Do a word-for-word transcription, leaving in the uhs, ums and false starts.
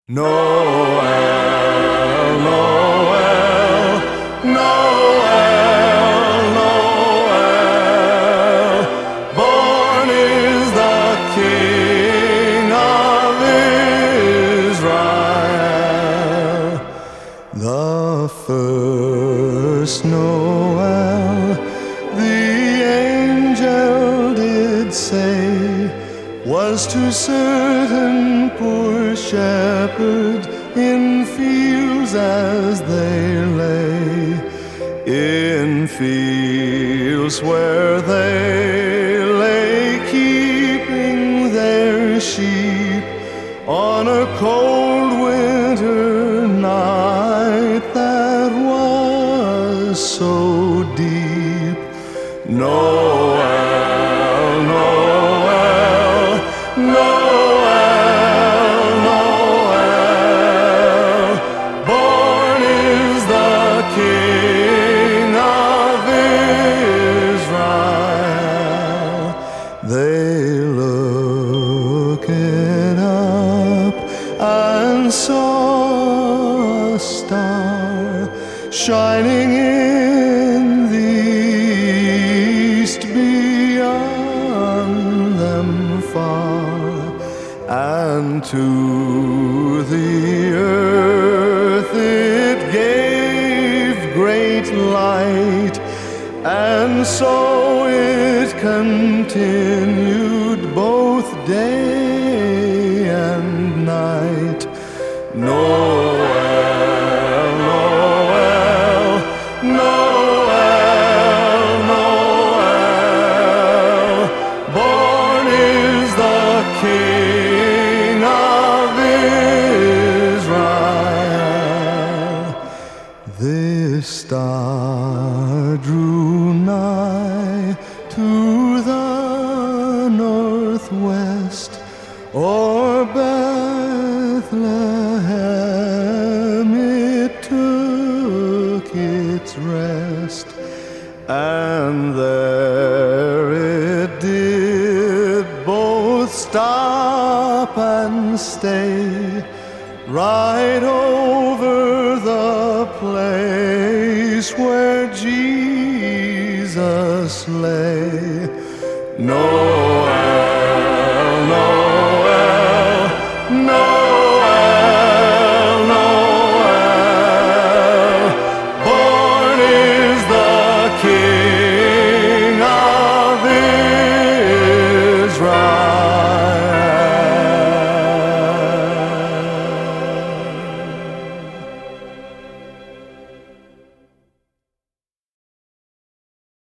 Noel, Noel, Noel, Noel, born is the King of Israel. The first Noel, the angel did say, was to certain poor shepherds in fields as they lay, in fields where they lay keeping their sheep on a cold winter night that was so deep. Noel, Noel, Noel, Noel, born is the King of Israel. They looked up and saw a star shining in the east beyond them far, and to the earth it gave great light, and so it continued both day and night. Noel, Noel, Noel, Noel, born is the King of Israel. This star drew nigh to the northwest, o'er Bethlehem it took its rest, and there it did both stop and stay, right over the place where Jesus lay. No